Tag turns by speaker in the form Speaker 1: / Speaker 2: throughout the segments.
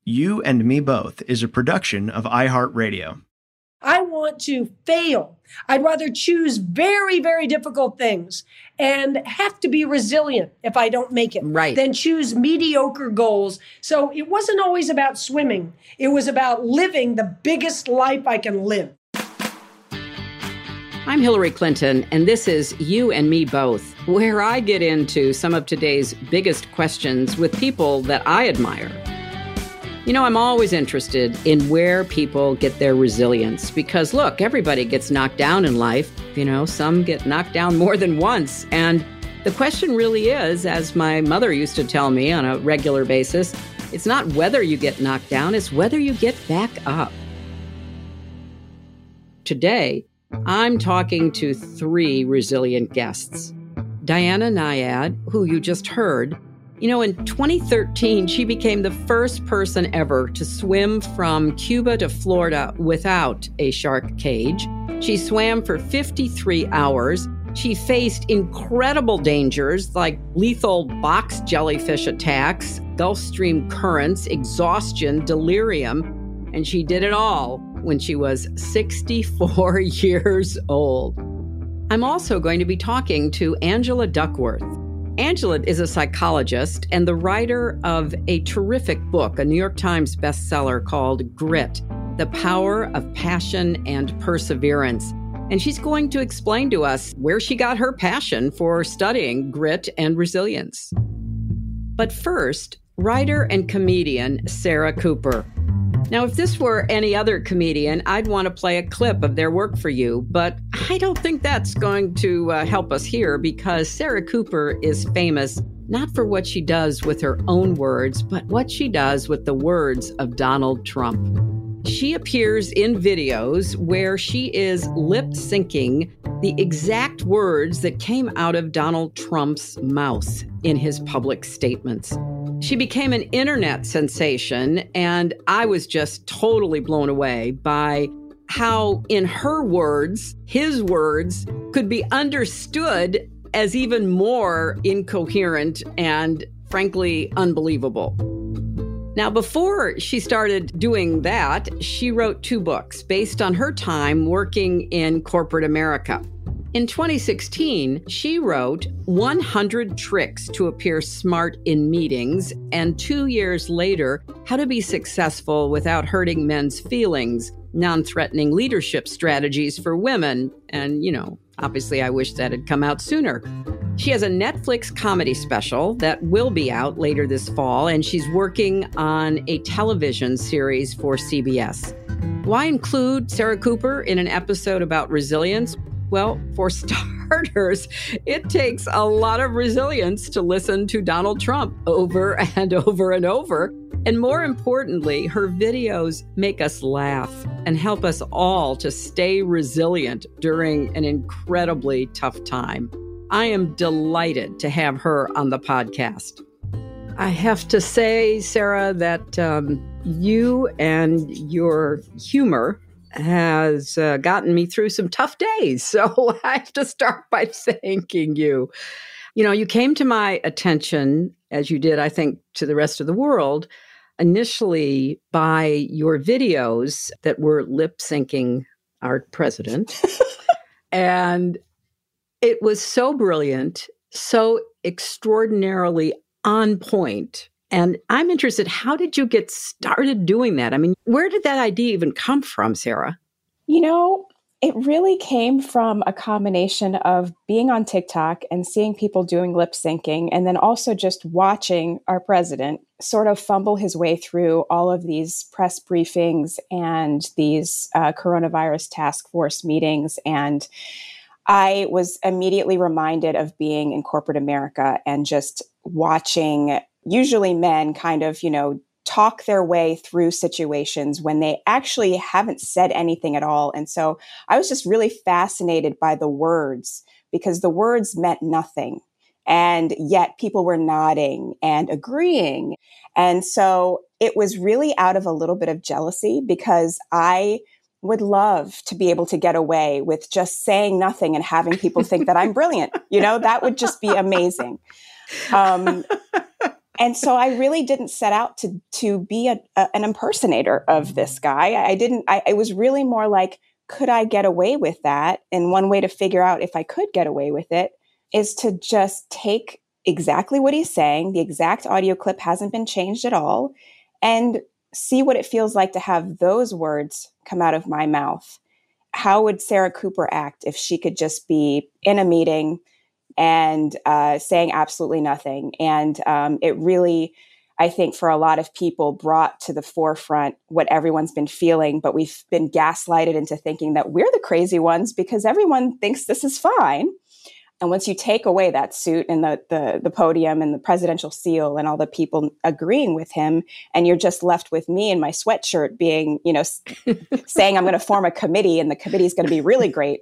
Speaker 1: You and Me Both is a production of iHeartRadio.
Speaker 2: I want to fail. I'd rather choose very, very difficult things and have to be resilient if I don't make it, than choose mediocre goals. So it wasn't always about swimming. It was about living the biggest life I can live.
Speaker 3: I'm Hillary Clinton, and this is You and Me Both, where I get into some of today's biggest questions with people that I admire. You know, I'm always interested in where people get their resilience because, look, everybody gets knocked down in life. You know, some get knocked down more than once. And the question really is, as my mother used to tell me on a regular basis, it's not whether you get knocked down, it's whether you get back up. Today, I'm talking to 3 resilient guests. Diana Nyad, who you just heard. You know, in 2013, she became the first person ever to swim from Cuba to Florida without a shark cage. She swam for 53 hours. She faced incredible dangers like lethal box jellyfish attacks, Gulf Stream currents, exhaustion, delirium, and she did it all when she was 64 years old. I'm also going to be talking to Angela Duckworth. Angela is a psychologist and the writer of a terrific book, a New York Times bestseller called Grit, The Power of Passion and Perseverance. And she's going to explain to us where she got her passion for studying grit and resilience. But first, writer and comedian Sarah Cooper. Now, if this were any other comedian, I'd want to play a clip of their work for you, but I don't think that's going to help us here because Sarah Cooper is famous not for what she does with her own words, but what she does with the words of Donald Trump. She appears in videos where she is lip-syncing the exact words that came out of Donald Trump's mouth in his public statements. She became an internet sensation, and I was just totally blown away by how, in her words, his words could be understood as even more incoherent and, frankly, unbelievable. Now, before she started doing that, she wrote 2 books based on her time working in corporate America. In 2016, she wrote 100 Tricks to Appear Smart in Meetings, and 2 years later, How to Be Successful Without Hurting Men's Feelings, Non-Threatening Leadership Strategies for Women. And, you know, obviously I wish that had come out sooner. She has a Netflix comedy special that will be out later this fall, and she's working on a television series for CBS. Why include Sarah Cooper in an episode about resilience? Well, for starters, it takes a lot of resilience to listen to Donald Trump over and over and over. And more importantly, her videos make us laugh and help us all to stay resilient during an incredibly tough time. I am delighted to have her on the podcast. I have to say, Sarah, that you and your humor has gotten me through some tough days. So I have to start by thanking you. You know, you came to my attention, as you did, I think, to the rest of the world, initially by your videos that were lip syncing our president. And it was so brilliant, so extraordinarily on point. And I'm interested, how did you get started doing that? I mean, where did that idea even come from, Sarah?
Speaker 4: You know, it really came from a combination of being on TikTok and seeing people doing lip syncing, and then also just watching our president sort of fumble his way through all of these press briefings and these coronavirus task force meetings. And I was immediately reminded of being in corporate America and just watching usually men kind of, you know, talk their way through situations when they actually haven't said anything at all. And so I was just really fascinated by the words because the words meant nothing. And yet people were nodding and agreeing. And so it was really out of a little bit of jealousy because I would love to be able to get away with just saying nothing and having people think that I'm brilliant. You know, that would just be amazing. And so I really didn't set out to be an impersonator of this guy. It was really more like, could I get away with that? And one way to figure out if I could get away with it is to just take exactly what he's saying. The exact audio clip hasn't been changed at all, and see what it feels like to have those words come out of my mouth. How would Sarah Cooper act if she could just be in a meeting and saying absolutely nothing? And it really, I think, for a lot of people, brought to the forefront what everyone's been feeling, but we've been gaslighted into thinking that we're the crazy ones because everyone thinks this is fine. And once you take away that suit and the podium and the presidential seal and all the people agreeing with him, and you're just left with me in my sweatshirt being, saying I'm going to form a committee and the committee is going to be really great.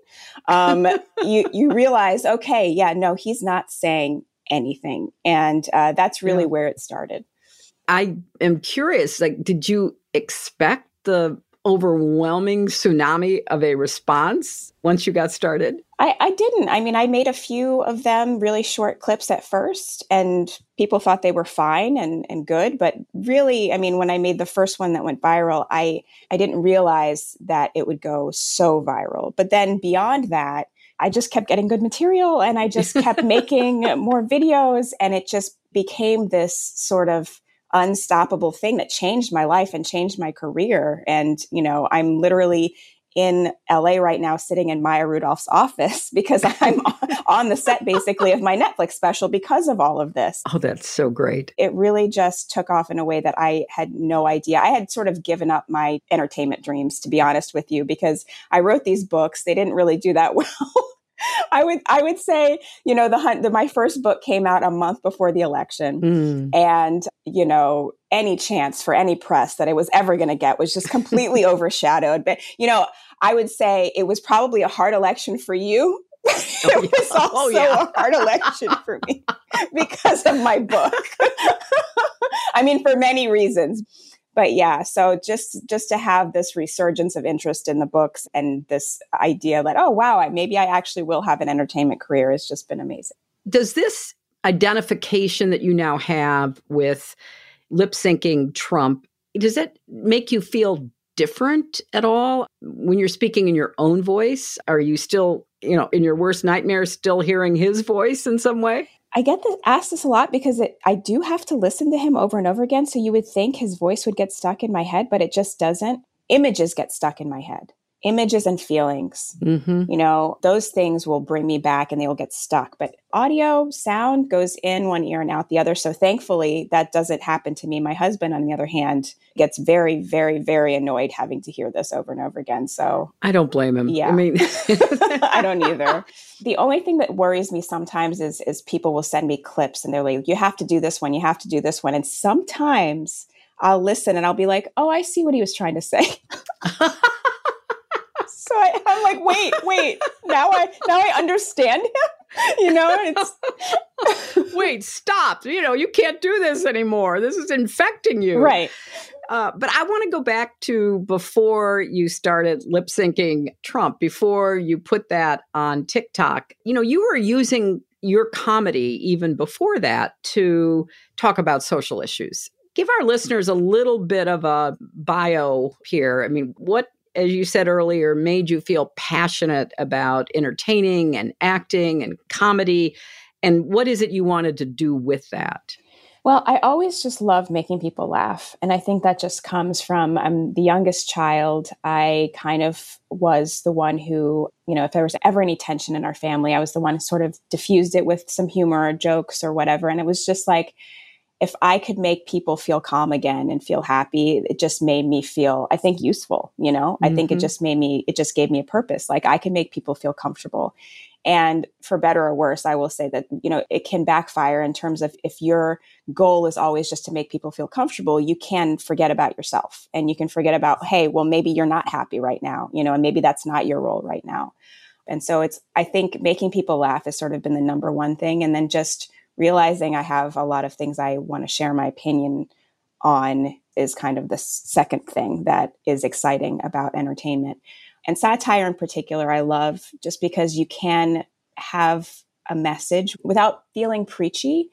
Speaker 4: You realize, okay, yeah, no, he's not saying anything. And that's really where it started.
Speaker 3: I am curious, did you expect the overwhelming tsunami of a response once you got started?
Speaker 4: I didn't. I mean, I made a few of them, really short clips at first, and people thought they were fine and good. But really, I mean, when I made the first one that went viral, I didn't realize that it would go so viral. But then beyond that, I just kept getting good material and I just kept making more videos, and it just became this sort of unstoppable thing that changed my life and changed my career. And, I'm literally in LA right now sitting in Maya Rudolph's office because I'm on the set basically of my Netflix special because of all of this.
Speaker 3: Oh, that's so great.
Speaker 4: It really just took off in a way that I had no idea. I had sort of given up my entertainment dreams, to be honest with you, because I wrote these books. They didn't really do that well. I would say, my first book came out a month before the election. And, any chance for any press that I was ever going to get was just completely overshadowed. But, I would say it was probably a hard election for you. It was also a hard election for me because of my book. I mean, for many reasons. But yeah, so just to have this resurgence of interest in the books and this idea that, oh, wow, maybe I actually will have an entertainment career has just been amazing.
Speaker 3: Does this identification that you now have with lip syncing Trump, does it make you feel different at all when you're speaking in your own voice? Are you still, in your worst nightmares, still hearing his voice in some way?
Speaker 4: I get asked this a lot because I do have to listen to him over and over again. So you would think his voice would get stuck in my head, but it just doesn't. Images get stuck in my head. Images and feelings. Mm-hmm. Those things will bring me back and they will get stuck. But audio, sound goes in one ear and out the other. So thankfully, that doesn't happen to me. My husband, on the other hand, gets very, very, very annoyed having to hear this over and over again. So
Speaker 3: I don't blame him.
Speaker 4: Yeah.
Speaker 3: I mean,
Speaker 4: I don't either. The only thing that worries me sometimes is people will send me clips and they're like, you have to do this one. You have to do this one. And sometimes I'll listen and I'll be like, oh, I see what he was trying to say. So I'm like, wait, now I understand him.
Speaker 3: Wait, stop. You can't do this anymore. This is infecting you.
Speaker 4: Right.
Speaker 3: But I want to go back to before you started lip syncing Trump, before you put that on TikTok. You were using your comedy even before that to talk about social issues. Give our listeners a little bit of a bio here. I mean, what, as you said earlier, made you feel passionate about entertaining and acting and comedy? And what is it you wanted to do with that?
Speaker 4: Well, I always just love making people laugh. And I think that just comes from, I'm the youngest child. I kind of was the one who, if there was ever any tension in our family, I was the one who sort of diffused it with some humor or jokes or whatever. And it was just like, if I could make people feel calm again and feel happy, it just made me feel, I think, useful. I think it just gave me a purpose. Like I can make people feel comfortable. And for better or worse, I will say that, it can backfire in terms of if your goal is always just to make people feel comfortable, you can forget about yourself and you can forget about, hey, well, maybe you're not happy right now, and maybe that's not your role right now. And so I think making people laugh has sort of been the number one thing. And then just realizing I have a lot of things I want to share my opinion on is kind of the second thing that is exciting about entertainment. And satire in particular, I love just because you can have a message without feeling preachy.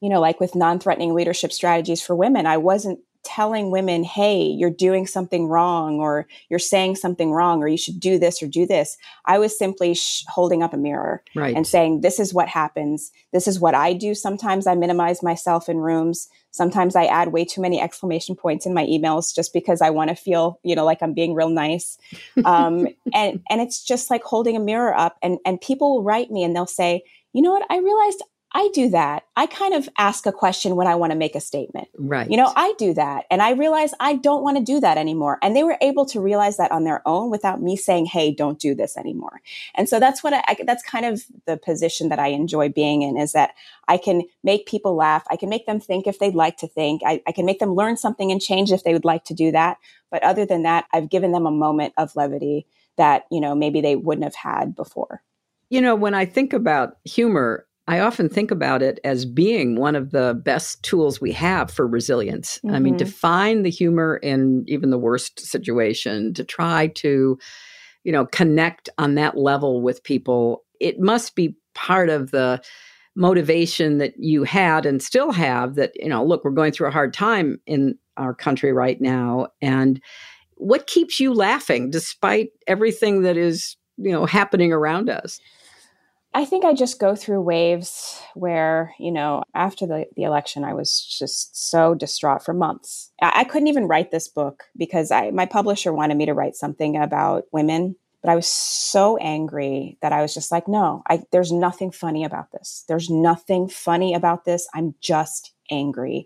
Speaker 4: like with non-threatening leadership strategies for women, I wasn't telling women, hey, you're doing something wrong, or you're saying something wrong, or you should do this or do this. I was simply holding up a mirror and saying, this is what happens. This is what I do. Sometimes I minimize myself in rooms. Sometimes I add way too many exclamation points in my emails just because I want to feel, like I'm being real nice. And it's just like holding a mirror up, and people will write me and they'll say, you know what, I realized I do that. I kind of ask a question when I want to make a statement.
Speaker 3: Right.
Speaker 4: I do that. And I realize I don't want to do that anymore. And they were able to realize that on their own without me saying, hey, don't do this anymore. And so that's what that's kind of the position that I enjoy being in, is that I can make people laugh. I can make them think if they'd like to think. I can make them learn something and change if they would like to do that. But other than that, I've given them a moment of levity that, maybe they wouldn't have had before.
Speaker 3: When I think about humor, I often think about it as being one of the best tools we have for resilience. Mm-hmm. I mean, to find the humor in even the worst situation, to try to, connect on that level with people. It must be part of the motivation that you had and still have that, look, we're going through a hard time in our country right now. And what keeps you laughing despite everything that is, happening around us?
Speaker 4: I think I just go through waves where, after the election, I was just so distraught for months. I couldn't even write this book because my publisher wanted me to write something about women, but I was so angry that I was just like, no, there's nothing funny about this. There's nothing funny about this. I'm just angry.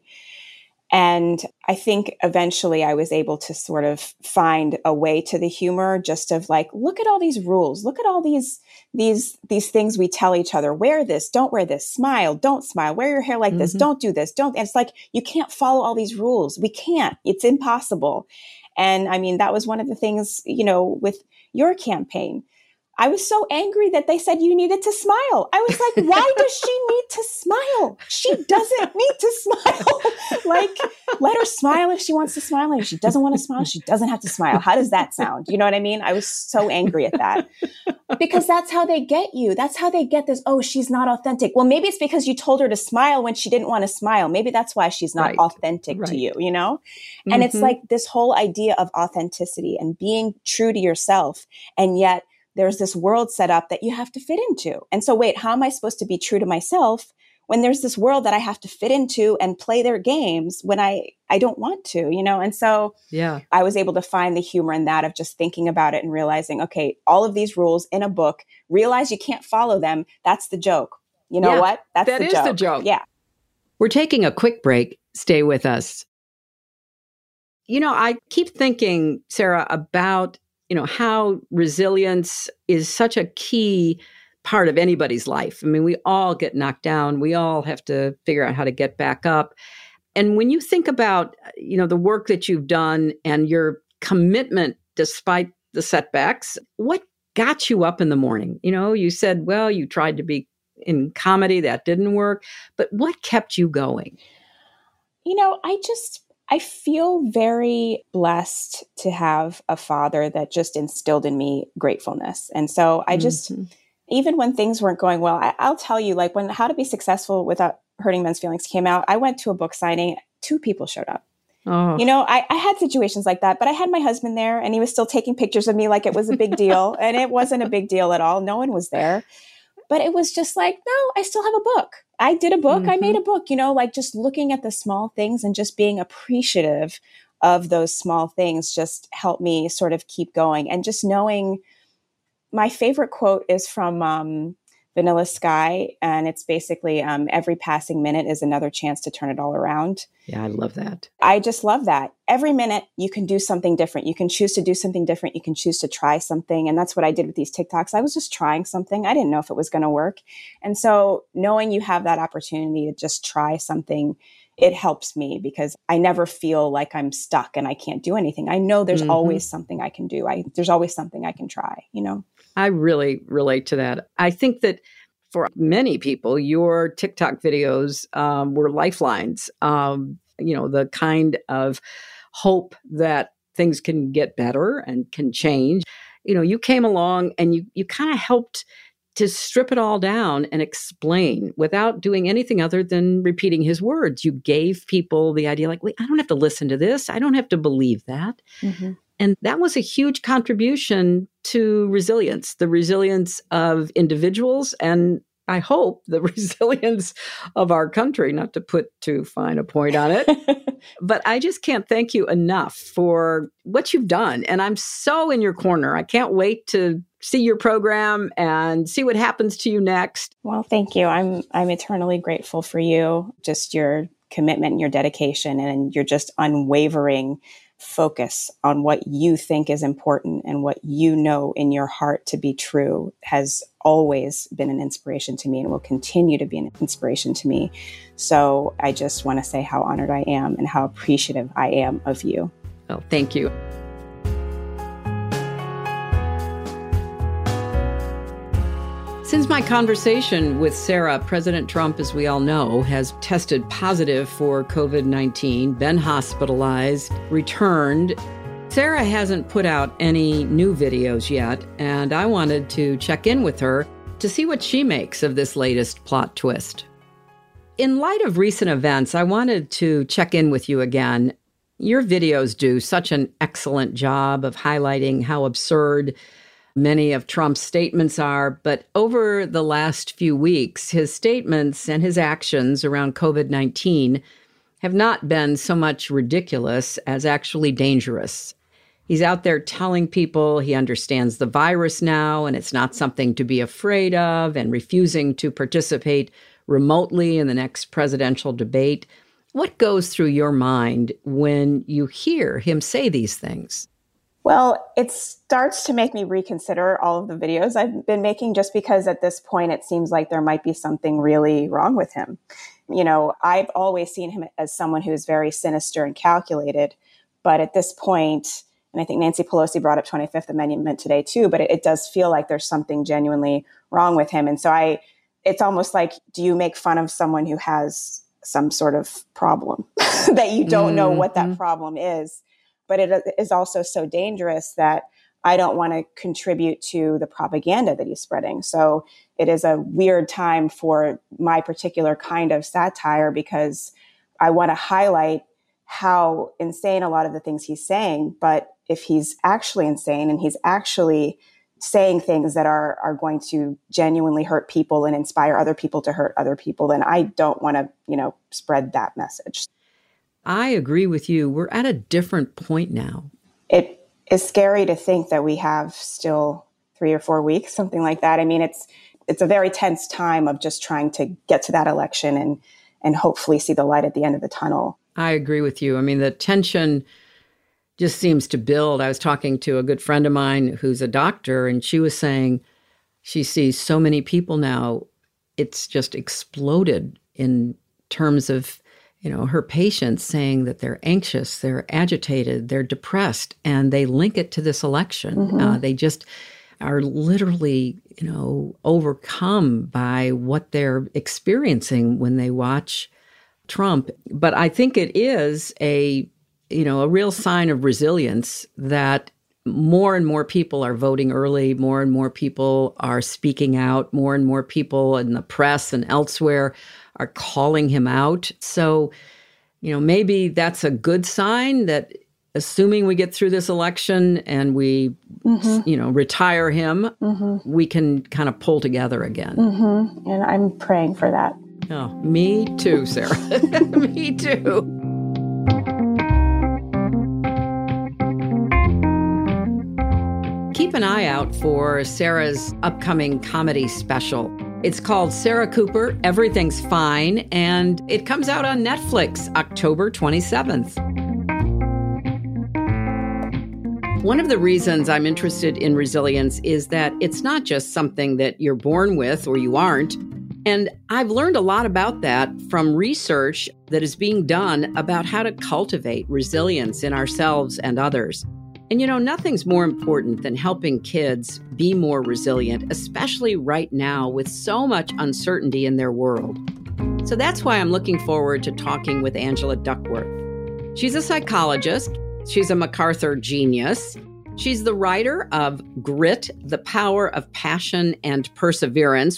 Speaker 4: And I think eventually I was able to sort of find a way to the humor, just of like, look at all these rules. Look at all these things we tell each other. Wear this, don't wear this, smile, don't smile, wear your hair like this, don't do this, don't. And it's like, you can't follow all these rules. We can't. It's impossible. And I mean, that was one of the things, with your campaign. I was so angry that they said you needed to smile. I was like, why does she need to smile? She doesn't need to smile. Like, let her smile if she wants to smile. And if she doesn't want to smile, she doesn't have to smile. How does that sound? You know what I mean? I was so angry at that. Because that's how they get you. That's how they get this, oh, she's not authentic. Well, maybe it's because you told her to smile when she didn't want to smile. Maybe that's why she's not authentic to you, And it's like this whole idea of authenticity and being true to yourself. And yet, there's this world set up that you have to fit into. And so, wait, how am I supposed to be true to myself when there's this world that I have to fit into and play their games when I don't want to, And so I was able to find the humor in that, of just thinking about it and realizing, okay, all of these rules in a book, realize you can't follow them. That's the joke. You know what?
Speaker 3: That is the joke.
Speaker 4: Yeah.
Speaker 3: We're taking a quick break. Stay with us. I keep thinking, Sarah, about how resilience is such a key part of anybody's life. I mean, we all get knocked down. We all have to figure out how to get back up. And when you think about, the work that you've done and your commitment despite the setbacks, what got you up in the morning? You said, well, you tried to be in comedy. That didn't work. But what kept you going?
Speaker 4: I feel very blessed to have a father that just instilled in me gratefulness. And so I just, even when things weren't going well, I'll tell you, like when How to Be Successful Without Hurting Men's Feelings came out, I went to a book signing, 2 people showed up. Oh. I had situations like that, but I had my husband there and he was still taking pictures of me like it was a big deal. And it wasn't a big deal at all. No one was there. But it was just like, no, I still have a book. I did a book. I made a book, like just looking at the small things and just being appreciative of those small things just helped me sort of keep going. And just knowing, my favorite quote is from Vanilla Sky. And it's basically every passing minute is another chance to turn it all around.
Speaker 3: Yeah, I love that.
Speaker 4: I just love that. Every minute you can do something different. You can choose to do something different. You can choose to try something. And that's what I did with these TikToks. I was just trying something. I didn't know if it was going to work. And so knowing you have that opportunity to just try something, it helps me because I never feel like I'm stuck and I can't do anything. I know there's always something I can do. There's always something I can try,
Speaker 3: I really relate to that. I think that for many people, your TikTok videos were lifelines, the kind of hope that things can get better and can change. You came along and you kind of helped to strip it all down and explain without doing anything other than repeating his words. You gave people the idea like, wait, I don't have to listen to this. I don't have to believe that. Mm-hmm. And that was a huge contribution to resilience, the resilience of individuals, and I hope the resilience of our country, not to put too fine a point on it. But I just can't thank you enough for what you've done. And I'm so in your corner. I can't wait to see your program and see what happens to you next.
Speaker 4: Well, thank you. I'm eternally grateful for you, just your commitment and your dedication and your just unwavering focus on what you think is important and what you know in your heart to be true has always been an inspiration to me and will continue to be an inspiration to me. So I just want to say how honored I am and how appreciative I am of you.
Speaker 3: Oh, thank you. Since my conversation with Sarah, President Trump, as we all know, has tested positive for COVID-19, been hospitalized, returned. Sarah hasn't put out any new videos yet, and I wanted to check in with her to see what she makes of this latest plot twist. In light of recent events, I wanted to check in with you again. Your videos do such an excellent job of highlighting how absurd many of Trump's statements are, but over the last few weeks, his statements and his actions around COVID-19 have not been so much ridiculous as actually dangerous. He's out there telling people he understands the virus now and it's not something to be afraid of, and refusing to participate remotely in the next presidential debate. What goes through your mind when you hear him say these things?
Speaker 4: Well, it starts to make me reconsider all of the videos I've been making, just because at this point it seems like there might be something really wrong with him. You know, I've always seen him as someone who is very sinister and calculated, but at this point, and I think Nancy Pelosi brought up 25th Amendment today too, but it does feel like there's something genuinely wrong with him. And so it's almost like, do you make fun of someone who has some sort of problem that you don't know what that problem is? But it is also so dangerous that I don't want to contribute to the propaganda that he's spreading. So it is a weird time for my particular kind of satire, because I want to highlight how insane a lot of the things he's saying. But if he's actually insane and he's actually saying things that are going to genuinely hurt people and inspire other people to hurt other people, then I don't want to, spread that message.
Speaker 3: I agree with you. We're at a different point now.
Speaker 4: It is scary to think that we have still 3 or 4 weeks, something like that. I mean, it's a very tense time of just trying to get to that election and hopefully see the light at the end of the tunnel.
Speaker 3: I agree with you. I mean, the tension just seems to build. I was talking to a good friend of mine who's a doctor, and she was saying she sees so many people now. It's just exploded in terms of her patients saying that they're anxious, they're agitated, they're depressed, and they link it to this election. Mm-hmm. They just are literally, overcome by what they're experiencing when they watch Trump. But I think it is a real sign of resilience that more and more people are voting early, more and more people are speaking out, more and more people in the press and elsewhere are calling him out. So, maybe that's a good sign that, assuming we get through this election and we, retire him, we can kind of pull together again.
Speaker 4: Mm-hmm. And I'm praying for that.
Speaker 3: Oh, me too, Sarah. Me too. Keep an eye out for Sarah's upcoming comedy special. It's called Sarah Cooper, Everything's Fine, and it comes out on Netflix October 27th. One of the reasons I'm interested in resilience is that it's not just something that you're born with or you aren't. And I've learned a lot about that from research that is being done about how to cultivate resilience in ourselves and others. And nothing's more important than helping kids be more resilient, especially right now with so much uncertainty in their world. So that's why I'm looking forward to talking with Angela Duckworth. She's a psychologist. She's a MacArthur genius. She's the writer of Grit, The Power of Passion and Perseverance.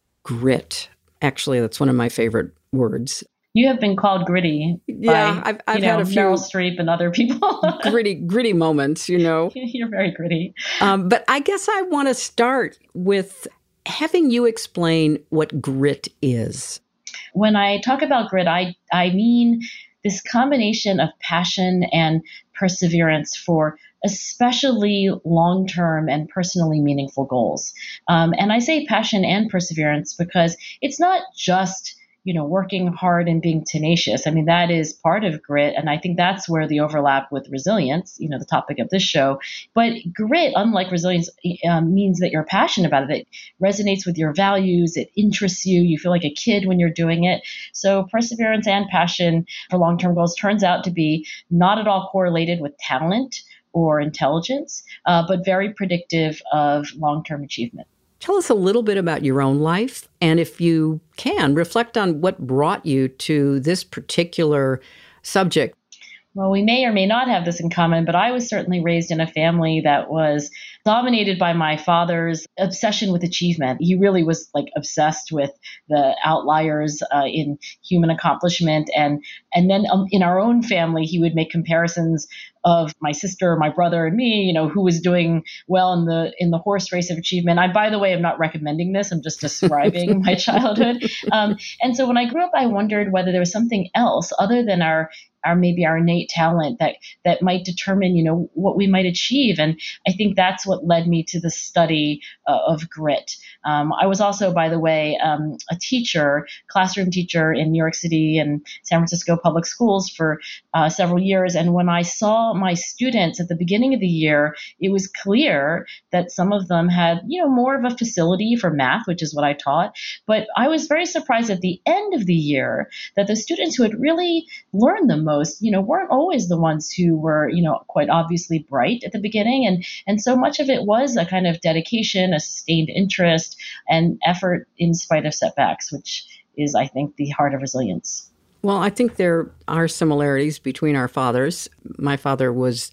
Speaker 3: Grit. Actually, that's one of my favorite words.
Speaker 5: You have been called gritty.
Speaker 3: Yeah,
Speaker 5: by,
Speaker 3: I've had a few
Speaker 5: Meryl Streep and other people.
Speaker 3: gritty moments,
Speaker 5: You're very gritty.
Speaker 3: But I guess I want to start with having you explain what grit is.
Speaker 5: When I talk about grit, I mean this combination of passion and perseverance for especially long-term and personally meaningful goals. And I say passion and perseverance because it's not just working hard and being tenacious. I mean, that is part of grit. And I think that's where the overlap with resilience, the topic of this show. But grit, unlike resilience, means that you're passionate about it. It resonates with your values. It interests you. You feel like a kid when you're doing it. So perseverance and passion for long-term goals turns out to be not at all correlated with talent or intelligence, but very predictive of long-term achievement.
Speaker 3: Tell us a little bit about your own life, and if you can, reflect on what brought you to this particular subject.
Speaker 5: Well, we may or may not have this in common, but I was certainly raised in a family that was dominated by my father's obsession with achievement. He really was obsessed with the outliers in human accomplishment. And then in our own family, he would make comparisons of my sister, my brother, and me, who was doing well in the horse race of achievement. By the way, I'm not recommending this. I'm just describing my childhood. And so when I grew up, I wondered whether there was something else other than our innate talent that might determine, what we might achieve. And I think that's what led me to the study of grit. I was also, by the way, a teacher, classroom teacher in New York City and San Francisco public schools for several years. And when I saw my students at the beginning of the year, it was clear that some of them had, more of a facility for math, which is what I taught. But I was very surprised at the end of the year that the students who had really learned the most, weren't always the ones who were, quite obviously bright at the beginning. And so much of it was a kind of dedication, a sustained interest, and effort in spite of setbacks, which is, I think, the heart of resilience.
Speaker 3: Well, I think there are similarities between our fathers. My father was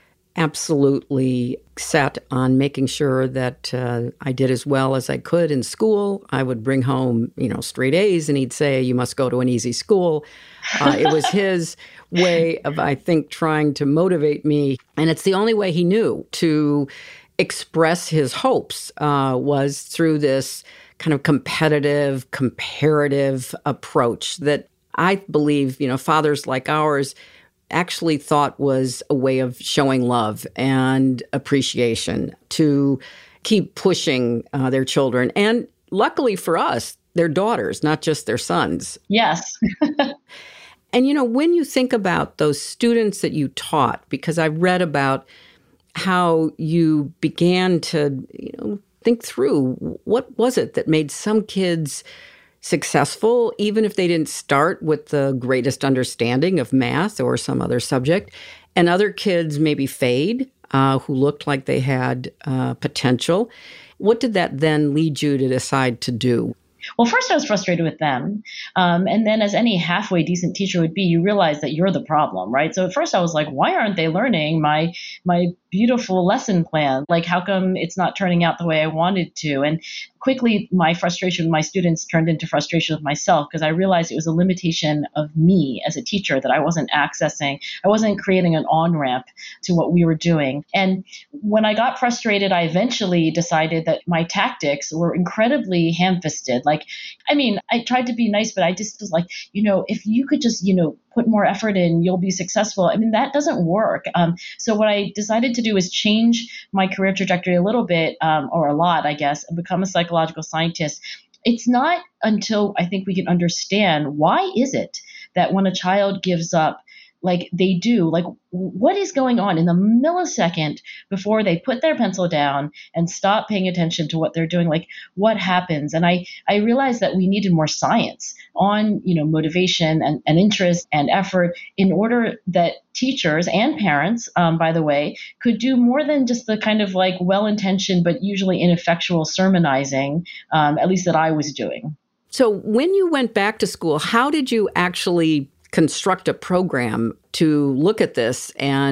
Speaker 3: absolutely set on making sure that I did as well as I could in school. I would bring home, straight A's, and he'd say, "You must go to an easy school." It was his way of, I think, trying to motivate me. And it's the only way he knew to express his hopes was through this kind of competitive, comparative approach that I believe, fathers like ours actually thought was a way of showing love and appreciation to keep pushing their children. And luckily for us, their daughters, not just their sons.
Speaker 5: Yes.
Speaker 3: And, when you think about those students that you taught, because I've read about how you began to, think through what was it that made some kids successful, even if they didn't start with the greatest understanding of math or some other subject, and other kids maybe fade, who looked like they had potential. What did that then lead you to decide to do?
Speaker 5: Well, first I was frustrated with them. And then as any halfway decent teacher would be, you realize that you're the problem, right? So at first I was like, why aren't they learning my beautiful lesson plan? Like, how come it's not turning out the way I wanted to? And quickly, my frustration with my students turned into frustration with myself because I realized it was a limitation of me as a teacher that I wasn't accessing. I wasn't creating an on-ramp to what we were doing. And when I got frustrated, I eventually decided that my tactics were incredibly ham-fisted. I tried to be nice, but I just was like, if you could just, put more effort in, you'll be successful. I mean, that doesn't work. So what I decided to do is change my career trajectory a little bit, or a lot, I guess, and become a psychological scientist. It's not until I think we can understand why is it that when a child gives up, like they do, like what is going on in the millisecond before they put their pencil down and stop paying attention to what they're doing, like what happens? And I realized that we needed more science on, motivation and interest and effort in order that teachers and parents, by the way, could do more than just the kind of like well-intentioned but usually ineffectual sermonizing, at least that I was doing.
Speaker 3: So when you went back to school, how did you actually construct a program to look at this and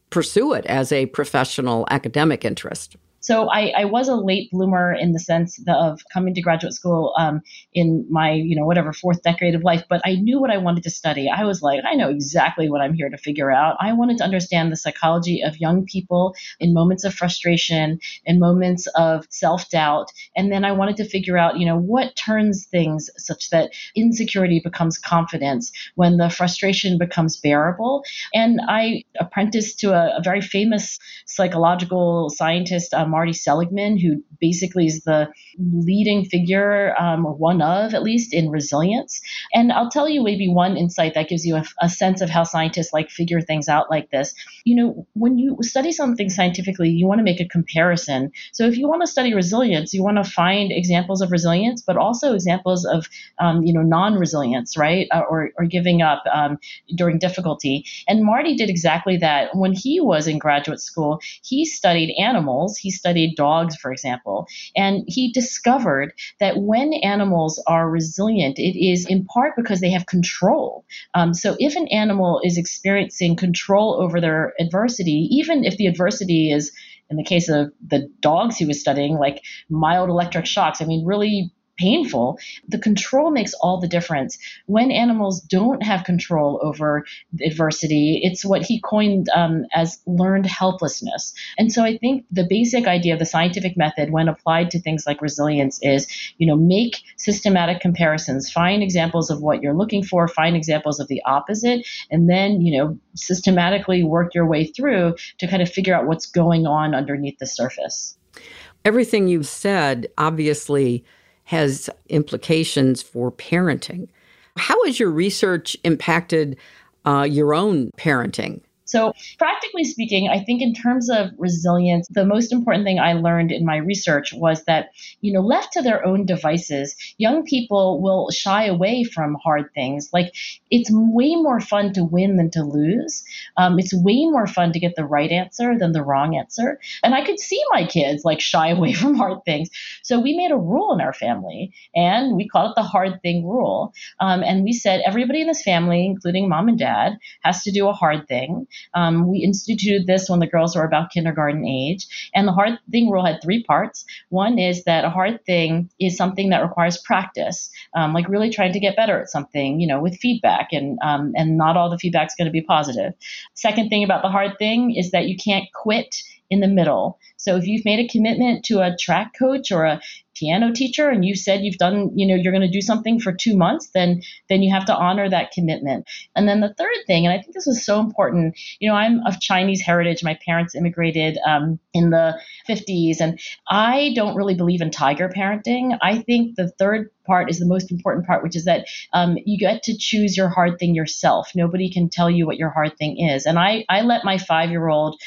Speaker 3: pursue it as a professional academic interest?
Speaker 5: So I was a late bloomer in the sense of coming to graduate school in my, fourth decade of life, but I knew what I wanted to study. I was like, I know exactly what I'm here to figure out. I wanted to understand the psychology of young people in moments of frustration, in moments of self-doubt. And then I wanted to figure out, what turns things such that insecurity becomes confidence, when the frustration becomes bearable. And I apprenticed to a very famous psychological scientist, Marty Seligman, who basically is the leading figure, or one of at least, in resilience. And I'll tell you maybe one insight that gives you a sense of how scientists figure things out like this. When you study something scientifically, you want to make a comparison. So if you want to study resilience, you want to find examples of resilience, but also examples of non-resilience, right? Or giving up during difficulty. And Marty did exactly that. When he was in graduate school, he studied animals. He studied dogs, for example, and he discovered that when animals are resilient, it is in part because they have control. So if an animal is experiencing control over their adversity, even if the adversity is, in the case of the dogs he was studying, like mild electric shocks, really painful, the control makes all the difference. When animals don't have control over adversity, it's what he coined as learned helplessness. And so I think the basic idea of the scientific method when applied to things like resilience is, make systematic comparisons, find examples of what you're looking for, find examples of the opposite, and then, systematically work your way through to kind of figure out what's going on underneath the surface.
Speaker 3: Everything you've said obviously has implications for parenting. How has your research impacted your own parenting?
Speaker 5: So practically speaking, I think in terms of resilience, the most important thing I learned in my research was that, left to their own devices, young people will shy away from hard things. It's way more fun to win than to lose. It's way more fun to get the right answer than the wrong answer. And I could see my kids shy away from hard things. So we made a rule in our family, and we called it the hard thing rule. And we said everybody in this family, including mom and dad, has to do a hard thing. We instituted this when the girls were about kindergarten age. And the hard thing rule had 3 parts. One is that a hard thing is something that requires practice, really trying to get better at something, with feedback, and not all the feedback is going to be positive. Second thing about the hard thing is that you can't quit in the middle. So if you've made a commitment to a track coach or a piano teacher and you said you've done, you're going to do something for 2 months, then you have to honor that commitment. And then the third thing, and I think this was so important, I'm of Chinese heritage. My parents immigrated in the 50s, and I don't really believe in tiger parenting. I think the third part is the most important part, which is that you get to choose your hard thing yourself. Nobody can tell you what your hard thing is. And I let my 5-year-old,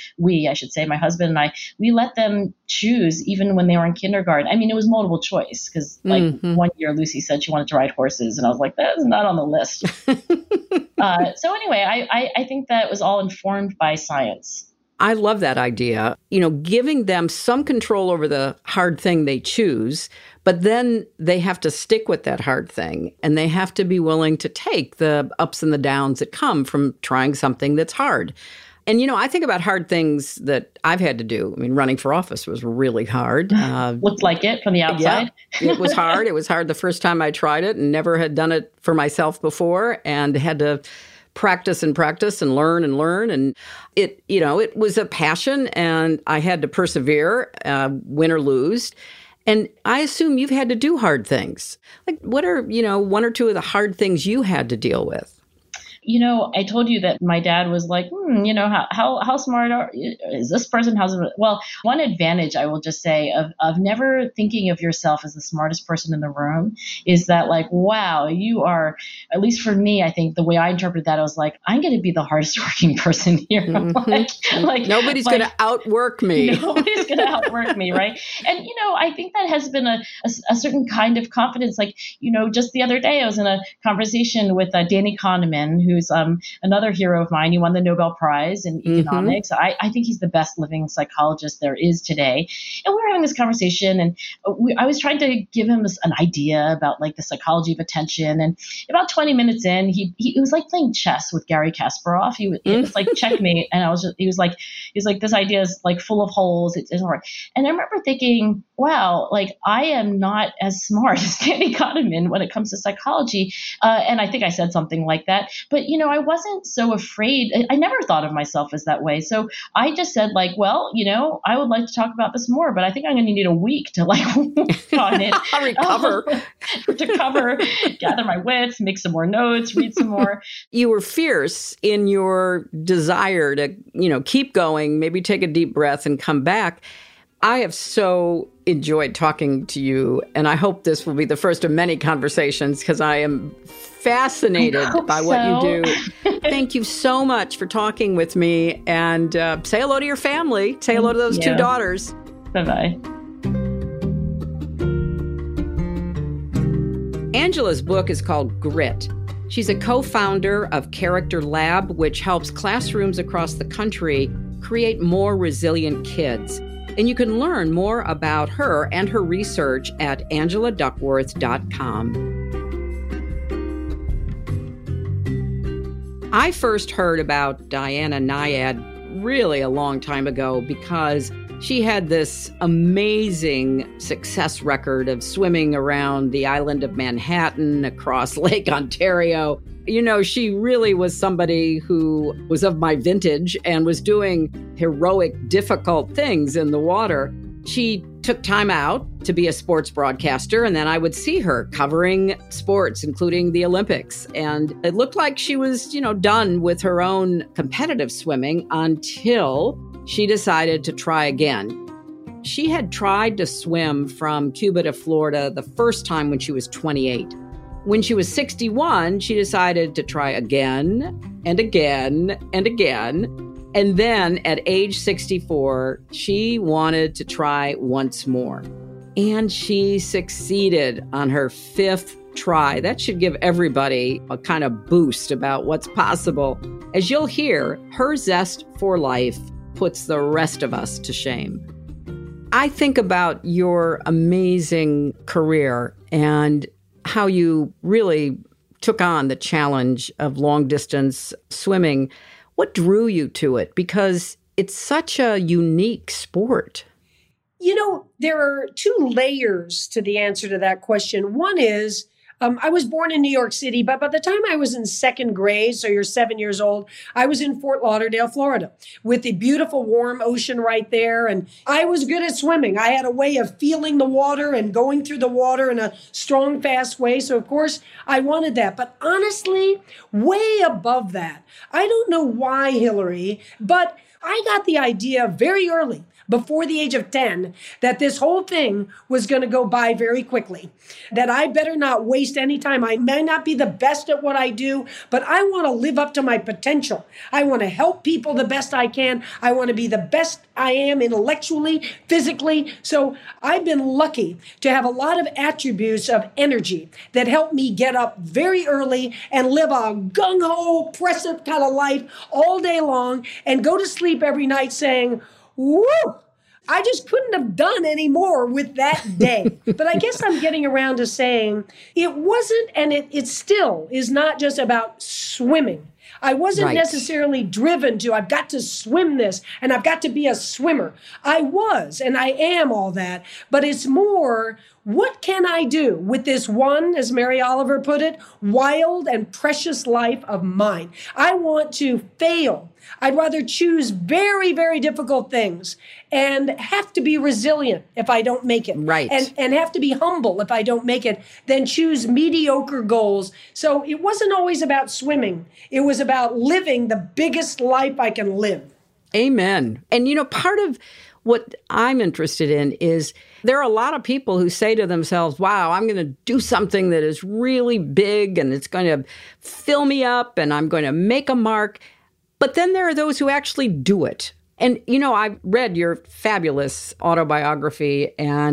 Speaker 5: my husband and I, we let them choose even when they were in kindergarten. It was multiple choice because 1 year Lucy said she wanted to ride horses, and I was like, that is not on the list. So anyway, I think that was all informed by science.
Speaker 3: I love that idea. Giving them some control over the hard thing they choose, but then they have to stick with that hard thing, and they have to be willing to take the ups and the downs that come from trying something that's hard. And, I think about hard things that I've had to do. Running for office was really hard.
Speaker 5: Looked like it from the outside.
Speaker 3: Yeah, it was hard. It was hard the first time I tried it, and never had done it for myself before, and had to practice and learn. And it was a passion, and I had to persevere, win or lose. And I assume you've had to do hard things. What are, 1 or 2 of the hard things you had to deal with?
Speaker 5: I told you that my dad was like, how smart is this person? Well, one advantage I will just say of never thinking of yourself as the smartest person in the room is that wow, you are, at least for me, I think the way I interpreted that, I was like, I'm going to be the hardest working person here.
Speaker 3: Mm-hmm. Nobody's going to outwork me.
Speaker 5: Nobody's going to outwork me, right? And, I think that has been a certain kind of confidence. Just the other day, I was in a conversation with Danny Kahneman, who's another hero of mine. He won the Nobel Prize in economics. I think he's the best living psychologist there is today. And we were having this conversation, and I was trying to give him an idea about like the psychology of attention. And about 20 minutes in, he was like playing chess with Garry Kasparov. It was like checkmate, and he was like, this idea is like full of holes. It doesn't work. And I remember thinking, wow, like I am not as smart as Danny Kahneman when it comes to psychology. And I think I said something like that. But, I wasn't so afraid. I never thought of myself as that way. So I just said like, well, I would like to talk about this more, but I think I'm going to need a week to like work on it. recover, gather my wits, make some more notes, read some more.
Speaker 3: You were fierce in your desire to, keep going, maybe take a deep breath and come back. I have so enjoyed talking to you, and I hope this will be the first of many conversations because I am fascinated by what you do. Thank you so much for talking with me, and say hello to your family. Say hello to those two daughters.
Speaker 5: Bye-bye.
Speaker 3: Angela's book is called Grit. She's a co-founder of Character Lab, which helps classrooms across the country create more resilient kids. And you can learn more about her and her research at angeladuckworth.com. I first heard about Diana Nyad really a long time ago because she had this amazing success record of swimming around the island of Manhattan, across Lake Ontario. She really was somebody who was of my vintage and was doing heroic, difficult things in the water. She took time out to be a sports broadcaster, and then I would see her covering sports, including the Olympics. And it looked like she was, done with her own competitive swimming until she decided to try again. She had tried to swim from Cuba to Florida the first time when she was 28. When she was 61, she decided to try again and again and again. And then at age 64, she wanted to try once more. And she succeeded on her 5th try. That should give everybody a kind of boost about what's possible. As you'll hear, her zest for life puts the rest of us to shame. I think about your amazing career and how you really took on the challenge of long-distance swimming. What drew you to it? Because it's such a unique sport.
Speaker 2: There are 2 layers to the answer to that question. One is, I was born in New York City, but by the time I was in 2nd grade, so you're 7 years old, I was in Fort Lauderdale, Florida, with the beautiful warm ocean right there. And I was good at swimming. I had a way of feeling the water and going through the water in a strong, fast way. So, of course, I wanted that. But honestly, way above that, I don't know why, Hillary, but I got the idea very early, before the age of 10, that this whole thing was going to go by very quickly, that I better not waste any time. I may not be the best at what I do, but I want to live up to my potential. I want to help people the best I can. I want to be the best I am intellectually, physically. So I've been lucky to have a lot of attributes of energy that help me get up very early and live a gung-ho, press-it kind of life all day long and go to sleep every night saying, woo! I just couldn't have done any more with that day. But I guess I'm getting around to saying it wasn't, and it still is not just about swimming. I wasn't necessarily driven to, I've got to swim this and I've got to be a swimmer. I was, and I am all that. But it's more, what can I do with this one, as Mary Oliver put it, wild and precious life of mine? I want to fail. I'd rather choose very, very difficult things and have to be resilient if I don't make it. And have to be humble if I don't make it, than choose mediocre goals. So it wasn't always about swimming. It was about living the biggest life I can live.
Speaker 3: Amen. And, part of what I'm interested in is there are a lot of people who say to themselves, wow, I'm going to do something that is really big and it's going to fill me up and I'm going to make a mark. But then there are those who actually do it. And, I read your fabulous autobiography, and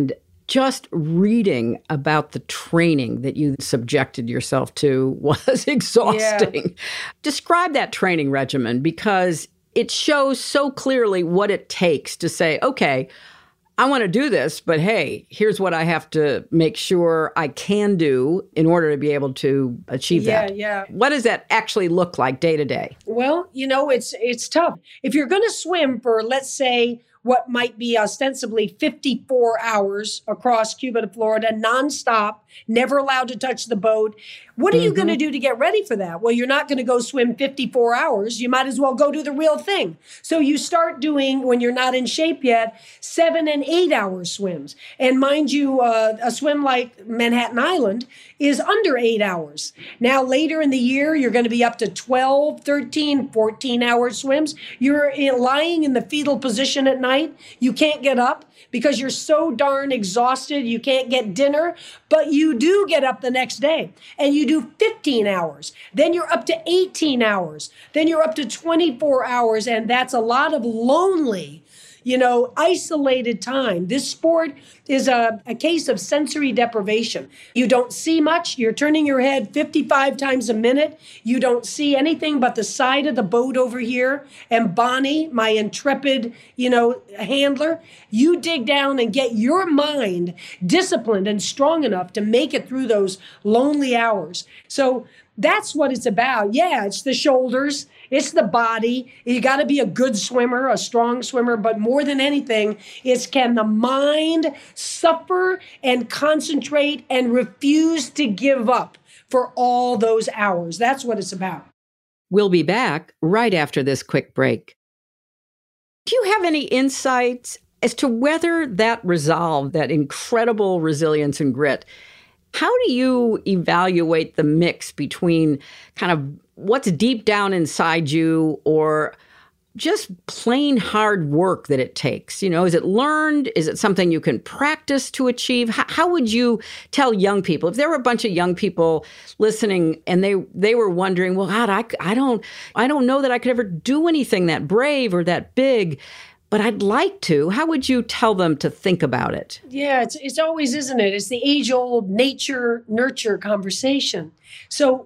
Speaker 3: just reading about the training that you subjected yourself to was exhausting. Yeah. Describe that training regimen, because it shows so clearly what it takes to say, okay, I want to do this, but hey, here's what I have to make sure I can do in order to be able to achieve that.
Speaker 2: Yeah.
Speaker 3: What does that actually look like day to day?
Speaker 2: Well, it's tough. If you're going to swim for, let's say, what might be ostensibly 54 hours across Cuba to Florida, nonstop, never allowed to touch the boat. What are you going to do to get ready for that? Well, you're not going to go swim 54 hours. You might as well go do the real thing. So you start doing, when you're not in shape yet, 7 and 8 hour swims. And mind you, a swim like Manhattan Island is under 8 hours. Now, later in the year, you're going to be up to 12, 13, 14-hour swims. You're lying in the fetal position at night. You can't get up because you're so darn exhausted. You can't get dinner, but you do get up the next day and you do 15 hours. Then you're up to 18 hours. Then you're up to 24 hours. And that's a lot of lonely, isolated time. This sport is a case of sensory deprivation. You don't see much. You're turning your head 55 times a minute. You don't see anything but the side of the boat over here. And Bonnie, my intrepid, handler, you dig down and get your mind disciplined and strong enough to make it through those lonely hours. So that's what it's about. Yeah, it's the shoulders. It's the body. You got to be a good swimmer, a strong swimmer. But more than anything, it's can the mind suffer and concentrate and refuse to give up for all those hours. That's what it's about.
Speaker 3: We'll be back right after this quick break. Do you have any insights as to whether that resolve, that incredible resilience and grit, how do you evaluate the mix between kind of what's deep down inside you or just plain hard work that it takes? Is it learned? Is it something you can practice to achieve? How would you tell young people, if there were a bunch of young people listening and they were wondering, well, God, I don't know that I could ever do anything that brave or that big, but I'd like to. How would you tell them to think about it?
Speaker 2: Yeah, it's always, isn't it? It's the age-old nature-nurture conversation. So,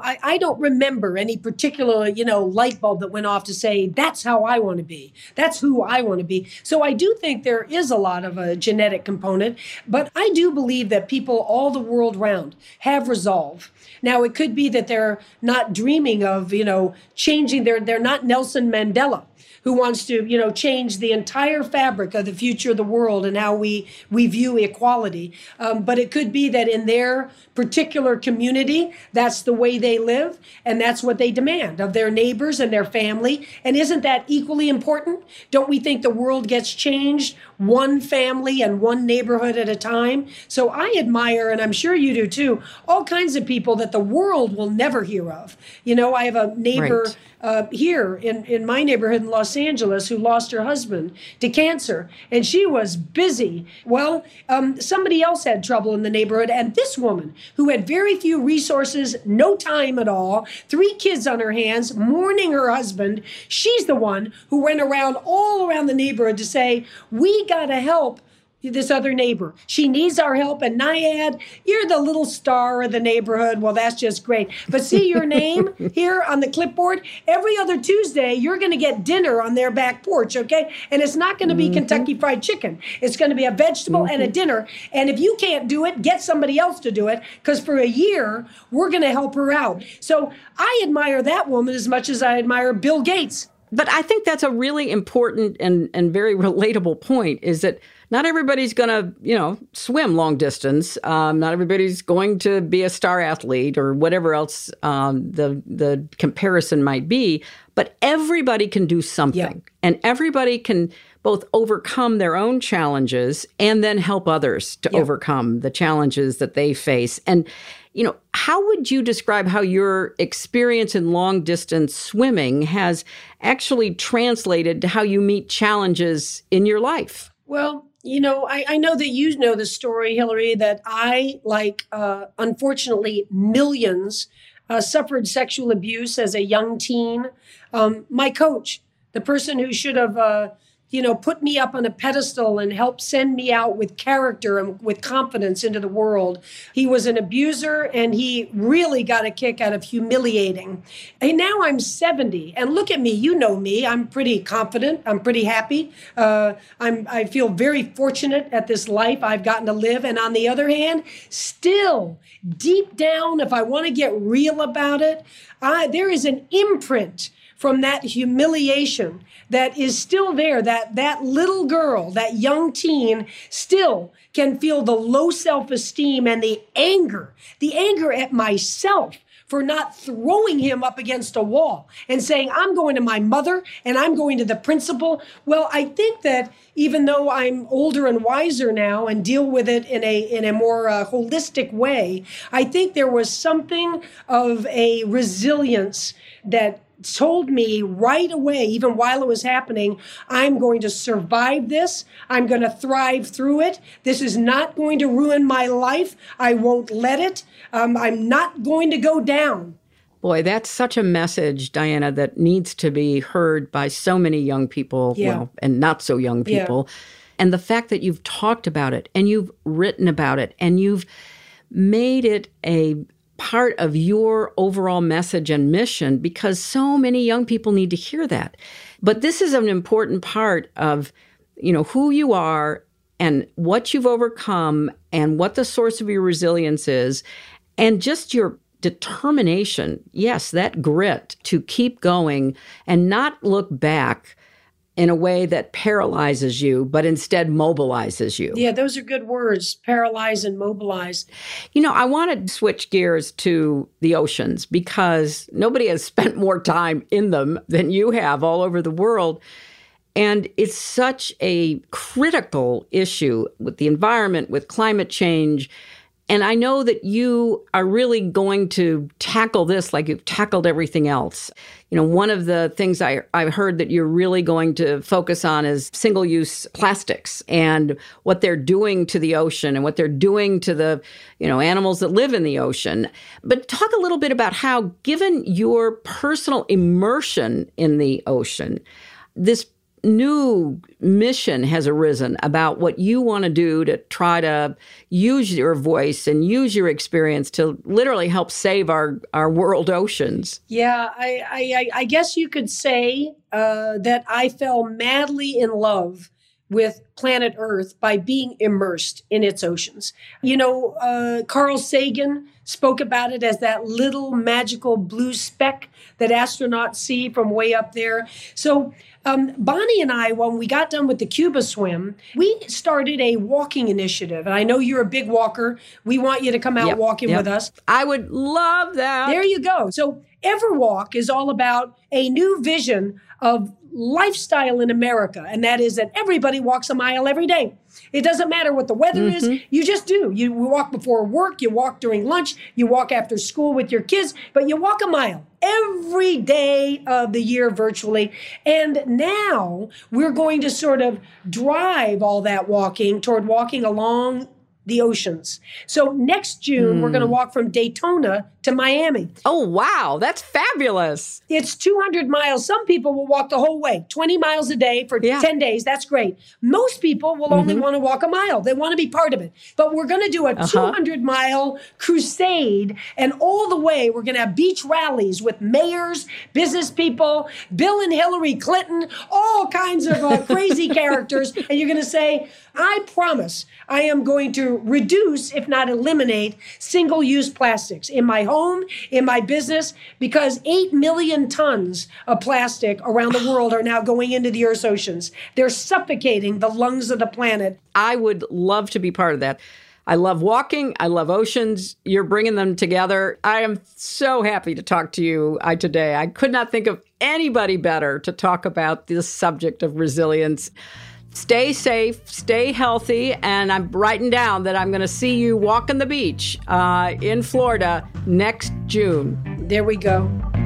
Speaker 2: I don't remember any particular, light bulb that went off to say, that's how I want to be. That's who I want to be. So I do think there is a lot of a genetic component, but I do believe that people all the world round have resolve. Now, it could be that they're not dreaming of, changing they're not Nelson Mandela, who wants to, change the entire fabric of the future of the world and how we view equality. But it could be that in their particular community, that's the way they live, and that's what they demand of their neighbors and their family. And isn't that equally important? Don't we think the world gets changed one family and one neighborhood at a time? So I admire, and I'm sure you do too, all kinds of people that the world will never hear of. I have a neighbor here in my neighborhood in Los Angeles who lost her husband to cancer, and she was busy. Well, somebody else had trouble in the neighborhood, and this woman who had very few resources, no time at all, 3 kids on her hands, mourning her husband, she's the one who went all around the neighborhood to say, we got to help this other neighbor. She needs our help. And Naiad, you're the little star of the neighborhood. Well, that's just great. But see your name here on the clipboard? Every other Tuesday, you're going to get dinner on their back porch, okay? And it's not going to be Kentucky Fried Chicken. It's going to be a vegetable and a dinner. And if you can't do it, get somebody else to do it, because for a year, we're going to help her out. So I admire that woman as much as I admire Bill Gates.
Speaker 3: But I think that's a really important and very relatable point, is that not everybody's going to, swim long distance. Not everybody's going to be a star athlete or whatever else the comparison might be. But everybody can do something. Yeah. And everybody can both overcome their own challenges and then help others to overcome the challenges that they face. And, how would you describe how your experience in long distance swimming has actually translated to how you meet challenges in your life?
Speaker 2: Well, I know that you know the story, Hillary, that I, unfortunately, millions suffered sexual abuse as a young teen. My coach, the person who should have, put me up on a pedestal and helped send me out with character and with confidence into the world. He was an abuser, and he really got a kick out of humiliating. And now I'm 70, and look at me. You know me. I'm pretty confident. I'm pretty happy. I feel very fortunate at this life I've gotten to live. And on the other hand, still deep down, if I want to get real about it, there is an imprint from that humiliation that is still there, that little girl, that young teen still can feel the low self-esteem and the anger at myself for not throwing him up against a wall and saying, I'm going to my mother and I'm going to the principal. Well, I think that even though I'm older and wiser now and deal with it in a more holistic way, I think there was something of a resilience that told me right away, even while it was happening, I'm going to survive this. I'm going to thrive through it. This is not going to ruin my life. I won't let it. I'm not going to go down.
Speaker 3: Boy, that's such a message, Diana, that needs to be heard by so many young people, and not so young people. And the fact that you've talked about it and you've written about it and you've made it a part of your overall message and mission, because so many young people need to hear that. But this is an important part of, who you are and what you've overcome and what the source of your resilience is, and just your determination, yes, that grit to keep going and not look back in a way that paralyzes you, but instead mobilizes you.
Speaker 2: Yeah, those are good words, paralyze and mobilize.
Speaker 3: I want to switch gears to the oceans, because nobody has spent more time in them than you have all over the world. And it's such a critical issue with the environment, with climate change. And I know that you are really going to tackle this like you've tackled everything else. One of the things I've heard that you're really going to focus on is single-use plastics and what they're doing to the ocean and what they're doing to the, animals that live in the ocean. But talk a little bit about how, given your personal immersion in the ocean, this new mission has arisen about what you want to do to try to use your voice and use your experience to literally help save our world oceans.
Speaker 2: Yeah, I guess you could say that I fell madly in love with planet Earth by being immersed in its oceans. Carl Sagan spoke about it as that little magical blue speck that astronauts see from way up there. So Bonnie and I, when we got done with the Cuba swim, we started a walking initiative. And I know you're a big walker. We want you to come out walking with us.
Speaker 3: I would love that.
Speaker 2: There you go. So Everwalk is all about a new vision of lifestyle in America. And that is that everybody walks a mile every day. It doesn't matter what the weather is. You just do. You walk before work. You walk during lunch. You walk after school with your kids. But you walk a mile every day of the year virtually. And now we're going to sort of drive all that walking toward walking along the oceans. So next June, we're going to walk from Daytona to Miami.
Speaker 3: Oh, wow. That's fabulous.
Speaker 2: It's 200 miles. Some people will walk the whole way, 20 miles a day for 10 days. That's great. Most people will only want to walk a mile. They want to be part of it. But we're going to do a 200-mile crusade. And all the way, we're going to have beach rallies with mayors, business people, Bill and Hillary Clinton, all kinds of crazy characters. And you're going to say, I promise I am going to reduce, if not eliminate, single-use plastics in my home, in my business, because 8 million tons of plastic around the world are now going into the Earth's oceans. They're suffocating the lungs of the planet.
Speaker 3: I would love to be part of that. I love walking. I love oceans. You're bringing them together. I am so happy to talk to you today. I could not think of anybody better to talk about this subject of resilience. Stay safe, stay healthy, and I'm writing down that I'm going to see you walking the beach in Florida next June.
Speaker 2: There we go.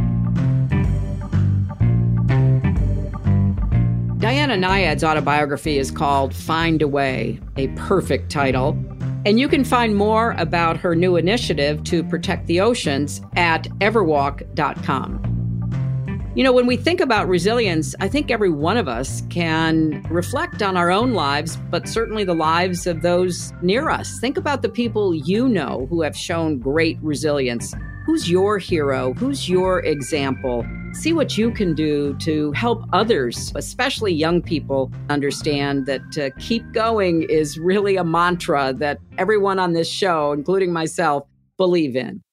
Speaker 3: Diana Nyad's autobiography is called Find a Way, a perfect title. And you can find more about her new initiative to protect the oceans at everwalk.com. You know, when we think about resilience, I think every one of us can reflect on our own lives, but certainly the lives of those near us. Think about the people you know who have shown great resilience. Who's your hero? Who's your example? See what you can do to help others, especially young people, understand that keep going is really a mantra that everyone on this show, including myself, believe in.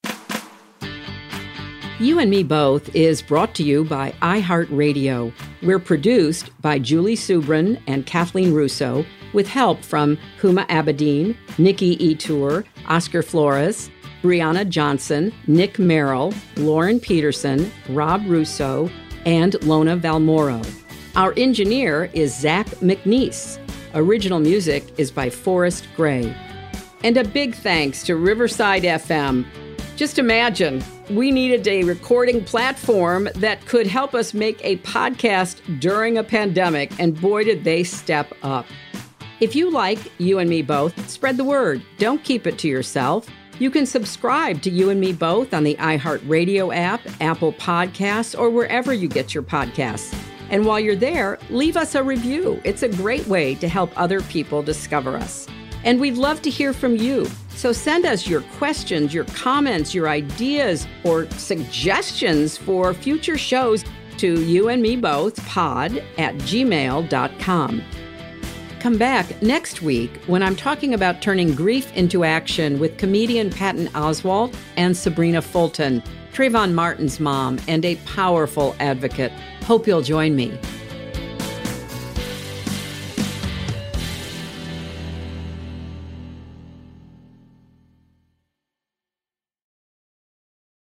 Speaker 3: You and Me Both is brought to you by iHeartRadio. We're produced by Julie Subrin and Kathleen Russo with help from Huma Abedin, Nikki Etour, Oscar Flores, Brianna Johnson, Nick Merrill, Lauren Peterson, Rob Russo, and Lona Valmoro. Our engineer is Zach McNeese. Original music is by Forrest Gray. And a big thanks to Riverside FM. Just imagine, we needed a recording platform that could help us make a podcast during a pandemic, and boy, did they step up. If you like You and Me Both, spread the word. Don't keep it to yourself. You can subscribe to You and Me Both on the iHeartRadio app, Apple Podcasts, or wherever you get your podcasts. And while you're there, leave us a review. It's a great way to help other people discover us. And we'd love to hear from you. So send us your questions, your comments, your ideas, or suggestions for future shows to youandmebothpod@gmail.com. Come back next week when I'm talking about turning grief into action with comedian Patton Oswalt and Sabrina Fulton, Trayvon Martin's mom and a powerful advocate. Hope you'll join me.